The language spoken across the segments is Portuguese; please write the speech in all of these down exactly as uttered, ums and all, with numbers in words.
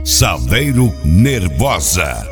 Saveiro Nervosa.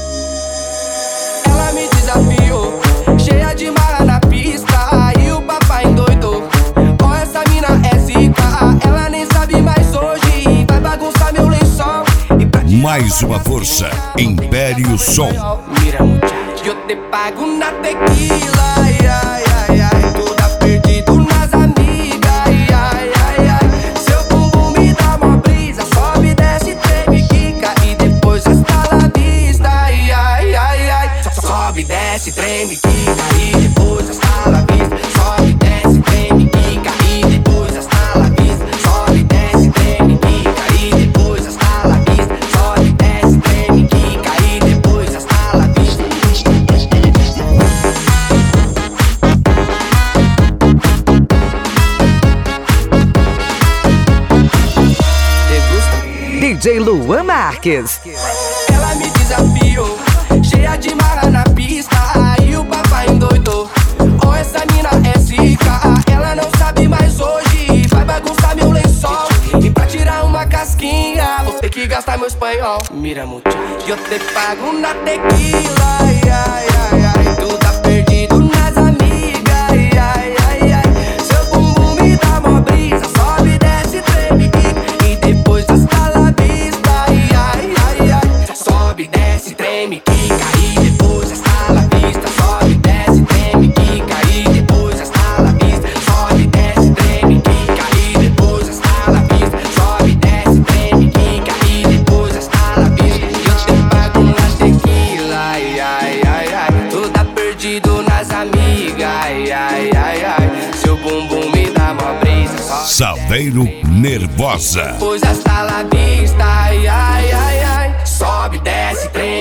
Ela me desafiou, cheia de marra na pista, e o papai endoidou. Ó, essa mina é zica, ela nem sabe mais hoje, vai bagunçar meu lençol. Mais uma força, Império Som. Mira, muchacho, eu te pago na tequila, ai, ai, ai, ai, toda perdido nas amigas, ai, ai, ai, ai. Seu bumbum me dá uma brisa, sobe, desce, treme, quica, e depois hasta la vista, ai, ai, ai, ai. Sobe, desce, treme, quica, e depois hasta la vista. Sobe, desce, treme, quica, e depois hasta la vista. Sobe, desce, treme, quica, e depois hasta la vista. Sobe, desce, treme, quica, e depois hasta la vista. D J Luan Marques. Ela me desafiou, cheia de marra na pista, aí o papai endoidou. Ó, essa mina é zica, ela não sabe mais hoje, vai bagunçar meu lençol. E pra tirar uma casquinha, vou ter que gastar meu espanhol. Mira, muchacho, eu te pago na tequila, ai, ai, ai, ai. Tu tá perdido nas amigas, ai, ai, ai, ai. Seu bumbum me dá mó brisa, sobe, desce, treme, quica, e depois hasta la vista, ai, ai, ai, ai. Sobe, desce, treme, quica, e depois hasta la vista. Sobe, desce, treme, quica, e depois hasta la vista. Sobe, desce, treme, quica, e depois hasta la vista. Sobe, desce, treme, quica, e depois hasta la vista. Eu te pago na tequila, ai, ai, ai, ai. Tu tá perdido nas amigas, ai, ai, ai, ai. Seu bumbum me dá mó brisa, sobe, Saveiro Nervosa. depois hasta la vista, ai, ai, ai, ai. Sobe, desce, treme.